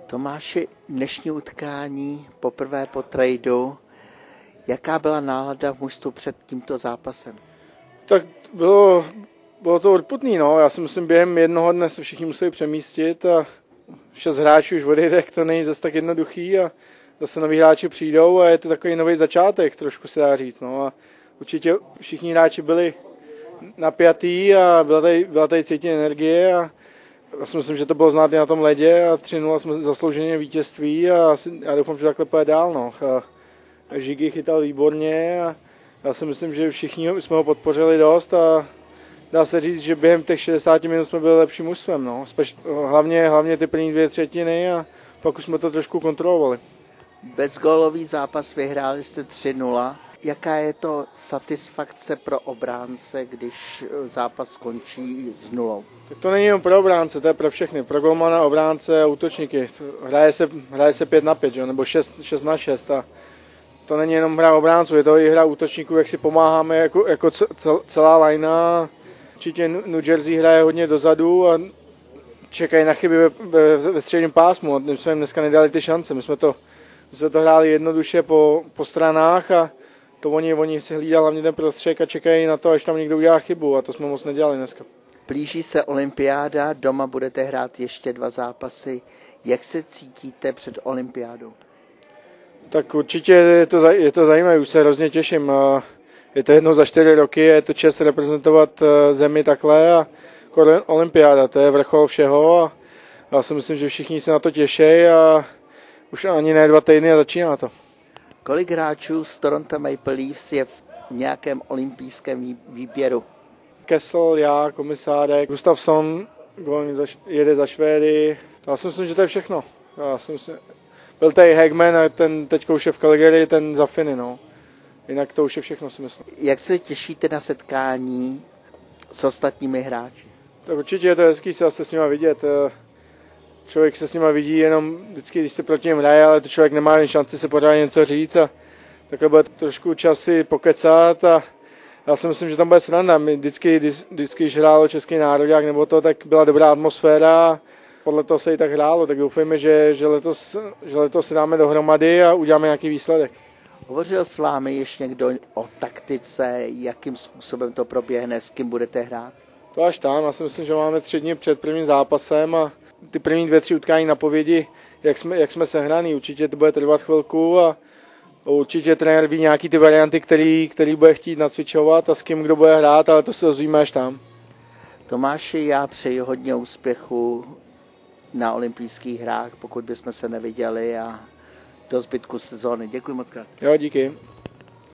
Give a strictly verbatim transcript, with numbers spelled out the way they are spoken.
Tomáši, dnešní utkání poprvé po tradu, jaká byla nálada v mužstvu před tímto zápasem? Tak bylo, bylo to urputný, no. Já si myslím, během jednoho dne se všichni museli přemístit a šest hráčů už odjede, to není zase tak jednoduchý a zase noví hráči přijdou a je to takový nový začátek, trošku se dá říct, no. A určitě všichni hráči byli napjatý a byla tady, byla tady cítit energie a já si myslím, že to bylo znát i na tom ledě a tři nula jsme zaslouženě vítězství a já doufám, že takhle půjde dál, no. A Žigy chytal výborně a já si myslím, že všichni jsme ho podpořili dost a dá se říct, že během těch šedesáti minut jsme byli lepším mužstvem, no. Hlavně, hlavně ty první dvě třetiny a pak už jsme to trošku kontrolovali. Bezgólový zápas vyhráli jste tři nula. Jaká je to satisfakce pro obránce, když zápas skončí s nulou? Tak to není jen pro obránce, to je pro všechny. Pro golmana, obránce a útočníky. Hraje se, hraje se pět na pět, že? Nebo šest, šest na šest. A to není jenom hra obránců, je to i hra útočníků, jak si pomáháme jako, jako celá lajna. Určitě New Jersey hraje hodně dozadu a čekají na chyby ve, ve, ve středním pásmu. My jsme jim dneska nedali ty šance. My jsme to, my jsme to hráli jednoduše po, po stranách a to oni, oni si hlídali hlavně ten prostředek a čekají na to, až tam někdo udělá chybu a to jsme moc nedělali dneska. Blíží se olympiáda, doma budete hrát ještě dva zápasy. Jak se cítíte před olympiádou? Tak určitě je to, je to zajímavé, už se hrozně těším. Je to jednou za čtyři roky, je to čest reprezentovat zemi takhle a olympiáda, to je vrchol všeho a já si myslím, že všichni se na to těší a už ani ne dva týdny a začíná to. Kolik hráčů z Toronto Maple Leafs je v nějakém olympijském výběru? Kessel, já, Komisárek, Gustafsson jede za Švédy. Já si myslím, že to je všechno. Já si myslím, byl tady Hagman a ten teď už je v Calgary, ten za Finy, no. Jinak to už je všechno, si myslím. Jak se těšíte na setkání s ostatními hráči? Tak určitě je to hezký se zase s nima vidět. Člověk se s nima vidí jenom vždycky, když se proti něm hraje, ale to člověk nemá ani šanci se pořádně něco říct a takhle bude trošku čas si pokecat a já si myslím, že tam bude sranda. My vždycky, vždycky, když hrálo český národák nebo to, tak byla dobrá atmosféra a podle toho se i tak hrálo, tak doufejme, že, že, letos, že letos si dáme dohromady a uděláme nějaký výsledek. Hovořil s vámi ještě někdo o taktice, jakým způsobem to proběhne, s kým budete hrát? To až tam, já si myslím, že máme tři dny před prvním zápasem a ty první dvě, tři utkání napovědi, jak jsme, jak jsme sehraný. Určitě to bude trvat chvilku a určitě trenér ví nějaký ty varianty, který, který bude chtít nacvičovat a s kým kdo bude hrát, ale to se dozvíme až tam. Tomáši, já přeji hodně úspěchu na olympijských hrách, pokud bychom se neviděli a do zbytku sezóny. Děkuji moc krát. Jo, díky.